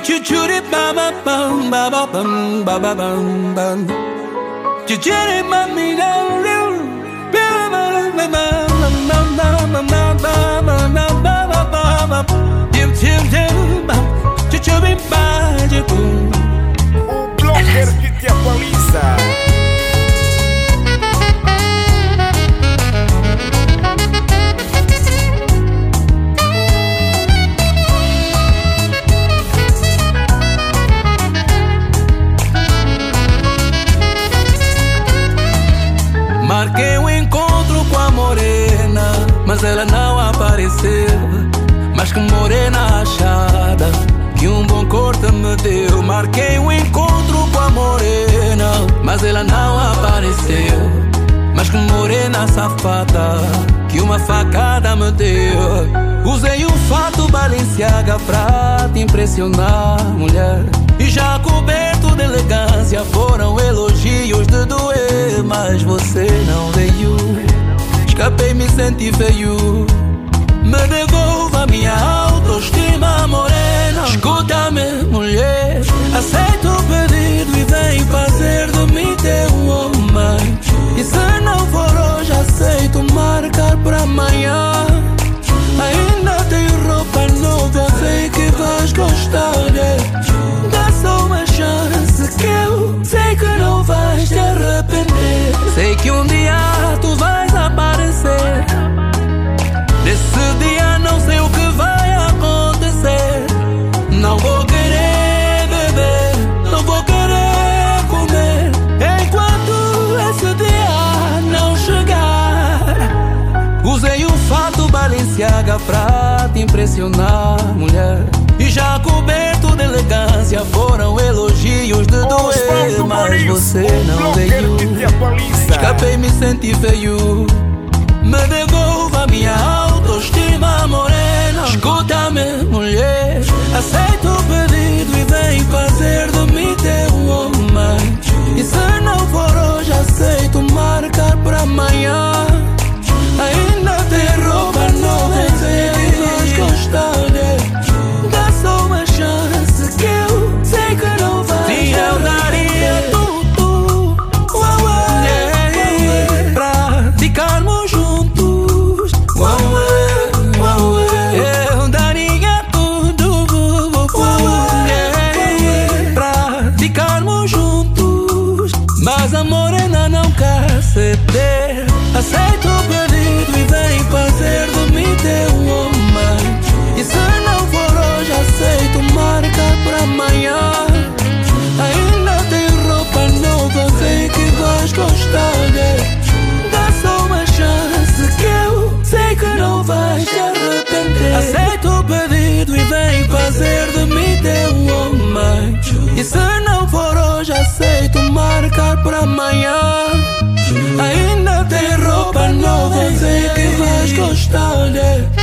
Chuchuri bam bam bam bam bam bam bam. Chuchuri mami down o blogger que te atualiza. Marquei um encontro com a morena, mas ela não apareceu. Mas que morena achada, que um bom corte me deu. Marquei um encontro com a morena, mas ela não apareceu. Mas que morena safada, que uma facada me deu. Usei um fato Balenciaga pra te impressionar, mulher. E já coberto de elegância, foram elogios de doer. Mas você não veio, escapei, me senti feio. Me devolva minha autoestima, morena. Escuta-me, mulher, aceita o pedido e vem fazer de mim teu homem. E se não for hoje, aceito marcar pra amanhã. Ainda tenho roupa nova, sei que vais gostar. Dá só uma chance que eu sei que não vais te arrepender. Sei que um dia tu vais aparecer. Nesse dia não sei o que vai acontecer. Não vou querer beber, não vou querer comer enquanto esse dia não chegar. Usei um fato Balenciaga pra te impressionar, mulher. E já coberto de elegância, foram elogios de doer. Mas você não veio, escapei, me senti feio. Me devolva minha autoestima, morena. Escuta-me, mulher, aceita o pedido e vem fazer de mim teu homem. E se não for hoje, aceito marcar pra amanhã. Ainda tem roupa nova, sei que vais gostar. Dá só uma chance que eu sei que não vais. Sim, eu daria tudo pra ficarmos juntos. Eu daria tudo pra ficarmos juntos. Mas a morena não quer ceder. Aceita o pedido e vem fazer de mim teu homem. E se não for hoje, aceito marcar pra amanhã. Ainda tenho roupa nova, sei que vais gostar. Dá só uma chance que eu sei que não vais te arrepender. Aceita o pedido e vem fazer de mim teu homem. E se não for hoje, aceito marcar pra amanhã. Ainda tem roupa nova, sei que vais gostar.